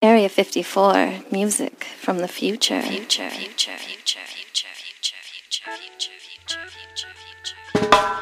Area 54, music from the future. Future, future, future, future, future, future, future, future, future, future.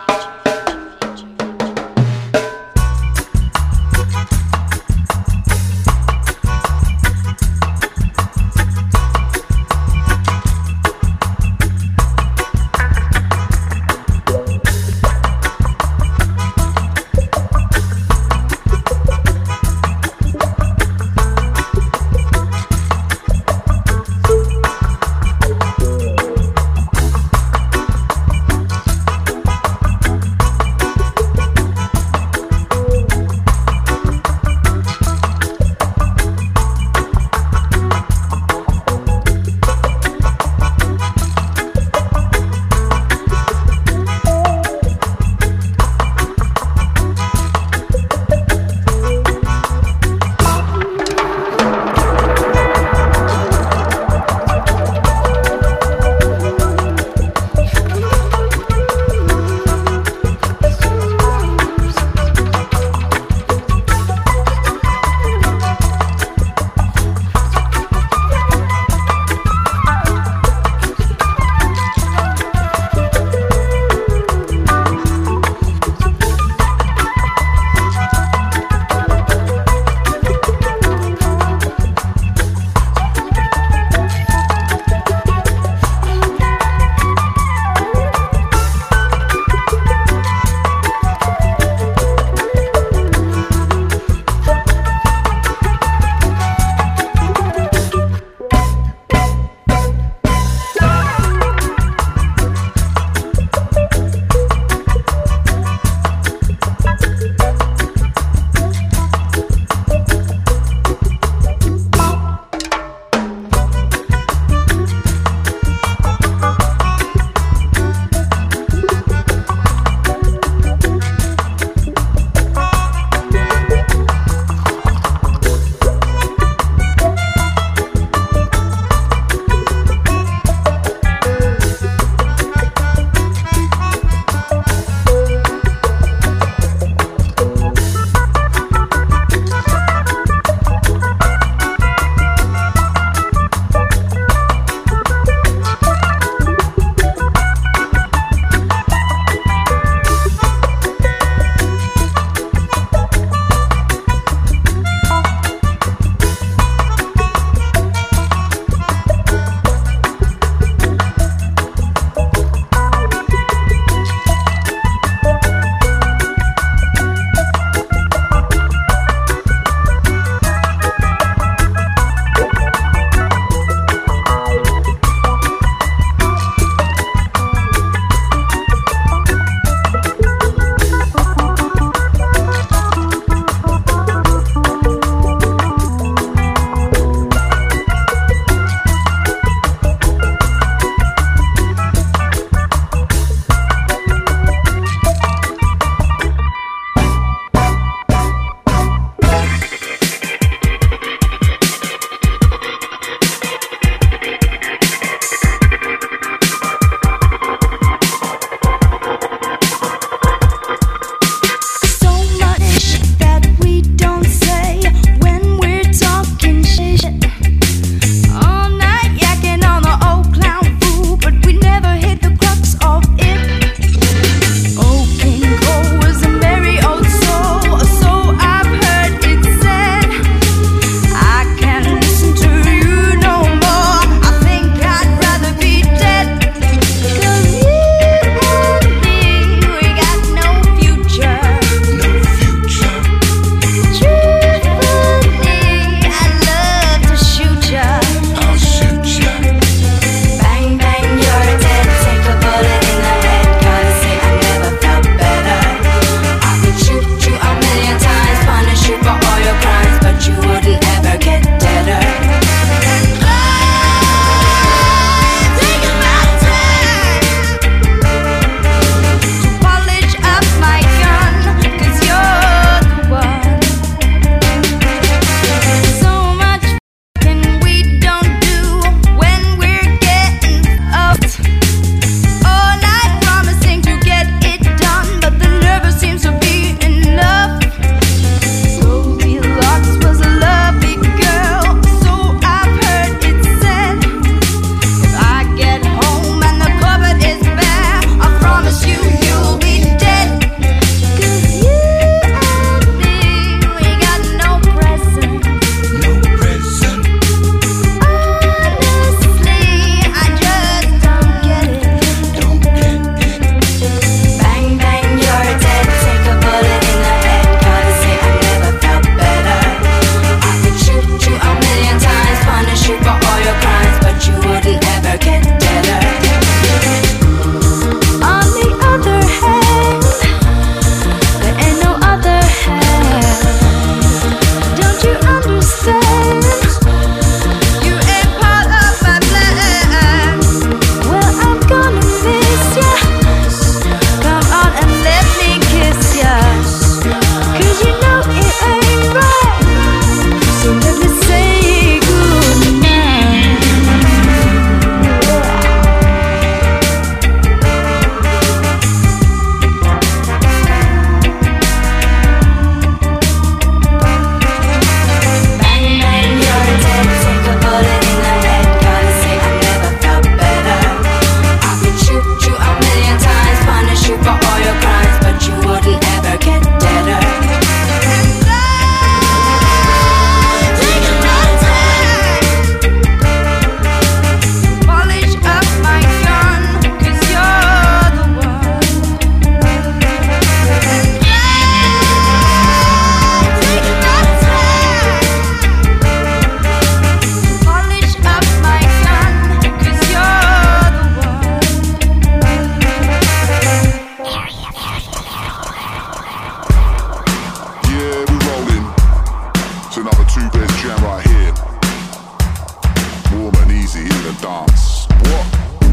dance. What?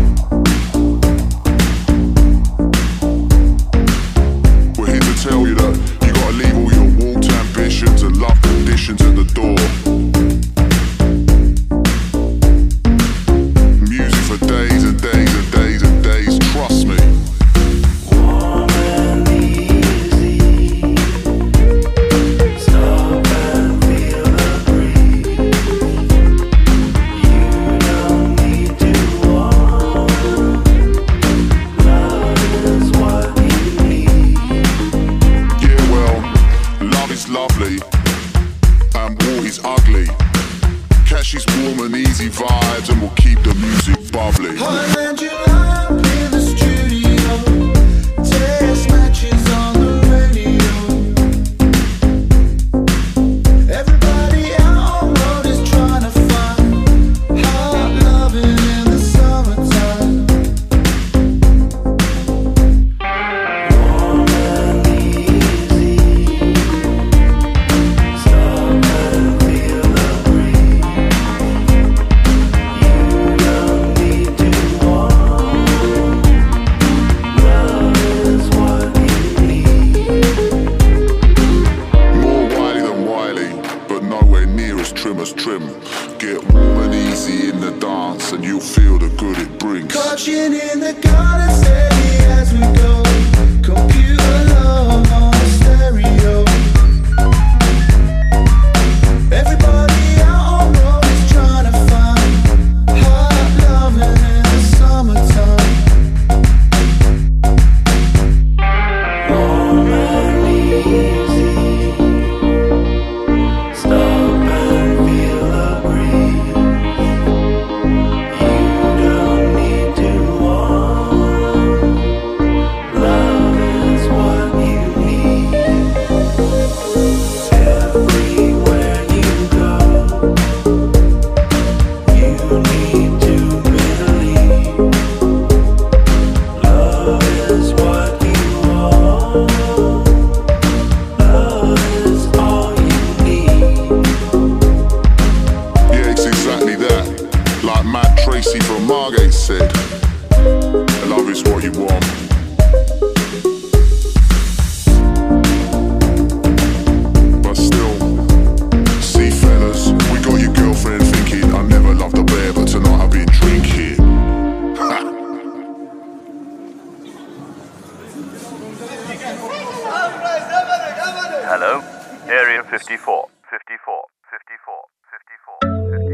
We're here to tell you that you gotta leave all your warped ambitions and love conditions at the door. Music for days and days and days and days, trust me. Warm and easy. Stop and feel the breeze. You don't need to want. Love is what you need. Yeah, well, love is lovely and war is ugly. Catch these warm and easy vibes and we'll keep the music bubbly. Highland July in the studio. Test matches on the radio. Everybody out on road is trying to find hot loving in the summertime. Warm and easy. Stop and feel the breeze. You don't need to want. Love is what you need. More wily than wily, but nowhere near as trim as trim. Get warm and easy in the dance and you'll feel the good it brings. Caution in the garden, steady as we go. Computer love on the stereo. Everybody out on road is trying to find hot loving in the summertime. Warm and easy. Stop and feel the breeze. You don't need to want. Love is what you need. Everywhere you go, you need to believe. Love is what you want. Love is all you need. Yeah, it's exactly that. Like Matt Tracy from Margate said, love is what you want. But still, see fellas, we got your girlfriend thinking I never loved a bear, but tonight I've been drinking. Ha! Hello, Area 54, 54, 54, 54,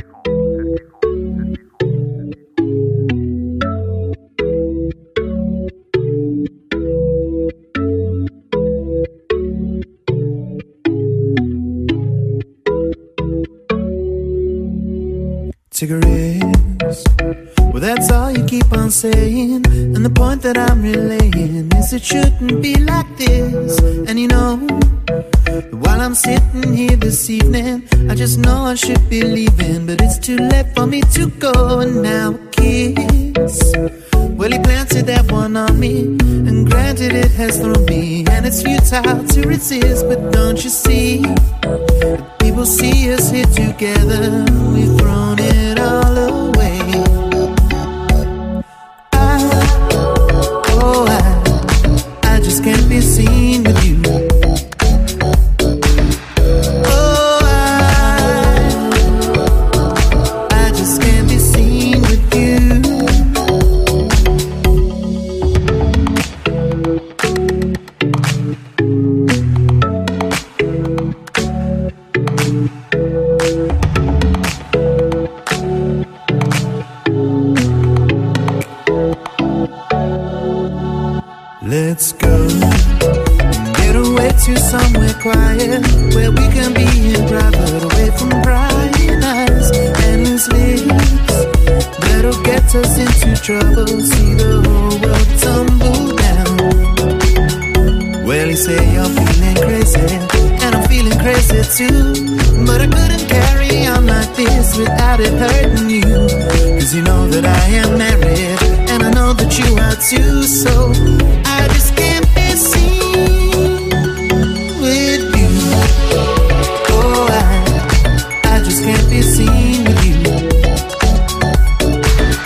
54. Cigarettes, well that's all you keep on saying. And the point that I'm relaying is it shouldn't be like this. And you know, while I'm sitting here this evening, I just know I should be leaving, but it's too late for me to go. And now a kiss, well he planted that one on me, and granted it has thrown me, and it's futile to resist. But don't you see, people see us here together, we've thrown it all away. I just can't be seen with you. I just can't be seen with you. Let's go and get away to somewhere quiet, where we can be in private, away from prying eyes, endless lips that'll get us into trouble. See the whole world tumble down. Well, you say you're feeling crazy, and I'm feeling crazy too, but I couldn't carry on like this without it hurting you. 'Cause you know that I am married, and I know that you are too. So I just can't be seen with you. Oh, I just can't be seen with you.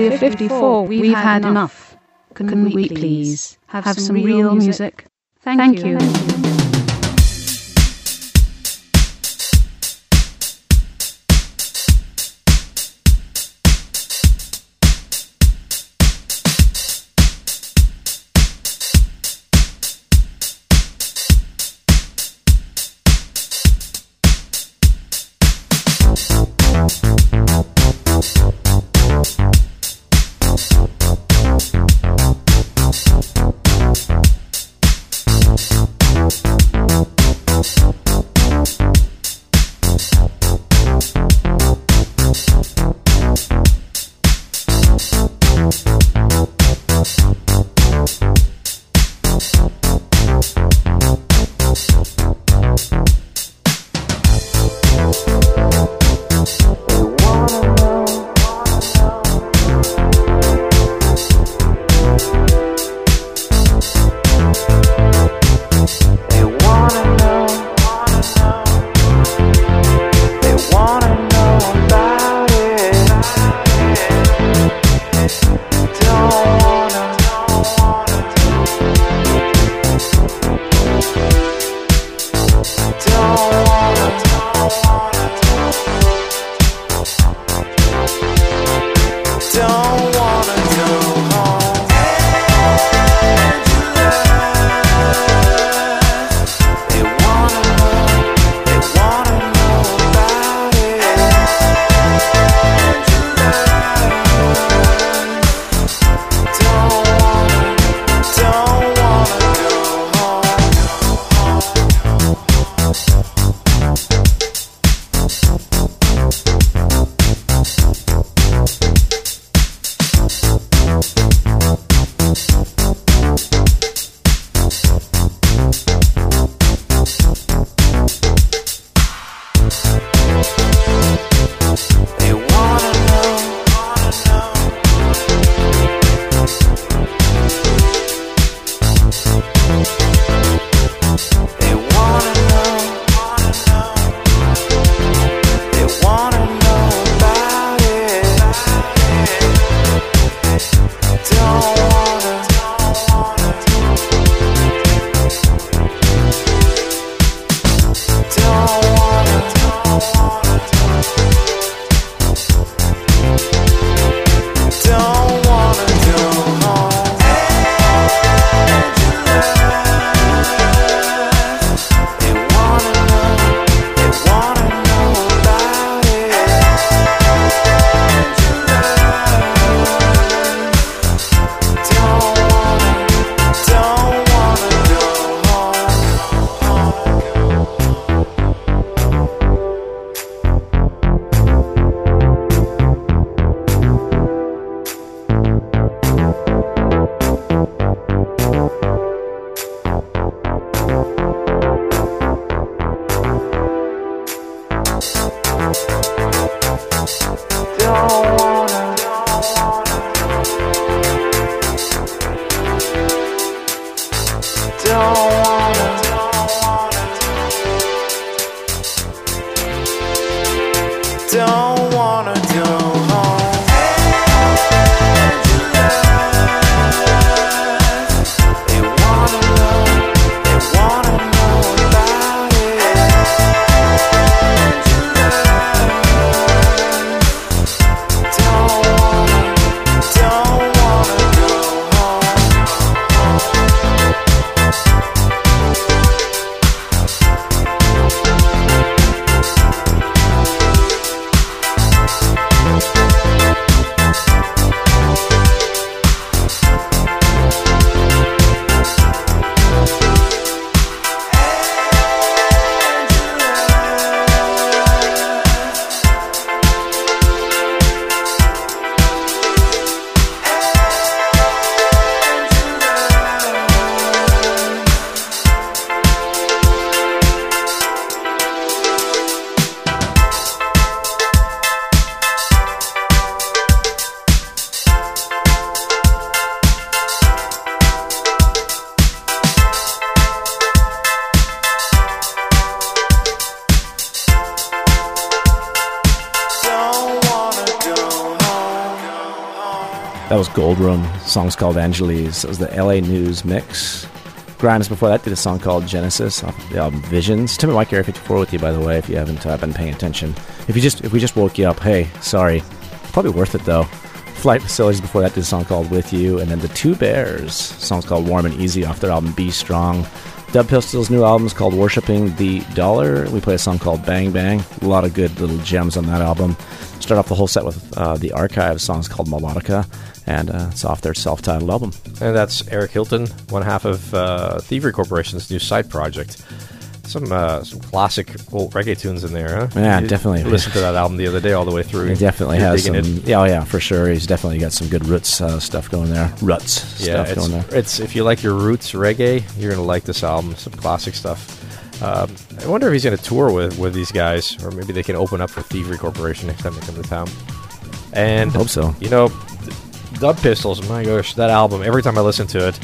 Area 54, we've had enough. Can we please have some real music? Thank you. That was Gold Room. The song's called Angeles. It was the LA News mix. Grimes before that did a song called Genesis off of the album Visions. Tim and Mike Area 54 with you, by the way, if you haven't been paying attention. If we just woke you up, hey, sorry. Probably worth it, though. Flight Facilities before that did a song called With You. And then the Two Bears, song's called Warm and Easy off their album Be Strong. Dub Pistol's new album is called Worshipping the Dollar. We play a song called Bang Bang. A lot of good little gems on that album. Start off the whole set with the Archive songs called Melodica. And it's off their self-titled album. And that's Eric Hilton, one half of Thievery Corporation's new side project. Some classic old reggae tunes in there, huh? Yeah, you definitely. Listened to that album the other day all the way through. He definitely has some. Yeah, for sure. He's definitely got some good roots stuff going there. Stuff going there. It's if you like your roots reggae, you're gonna like this album. Some classic stuff. I wonder if he's gonna tour with these guys, or maybe they can open up for Thievery Corporation next time they come to town. And I hope so. You know, Dub Pistols. My gosh, that album. Every time I listen to it.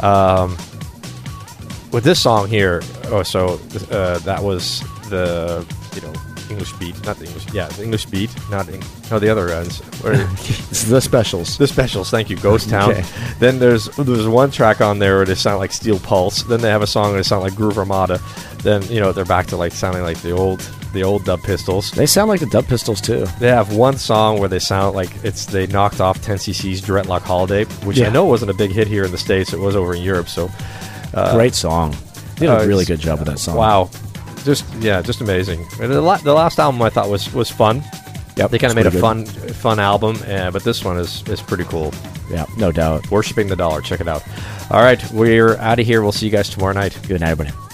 With this song here, that was the English beat, not the English, the English beat, the other ends. It's the Specials. The Specials, thank you, Ghost Town. Okay. Then there's one track on there where they sound like Steel Pulse. Then they have a song where they sound like Groove Armada. Then they're back to like sounding like the old Dub Pistols. They sound like the Dub Pistols too. They have one song where they sound like they knocked off 10cc's Dreadlock Holiday, which I know wasn't a big hit here in the States. It was over in Europe, so. Great song. They did a really good job with that song. Wow. Just amazing. And the last album I thought was fun. Yep, they kind of made a fun album, but this one is pretty cool. Yeah, no doubt. Worshipping the Dollar. Check it out. All right, we're out of here. We'll see you guys tomorrow night. Good night, everybody.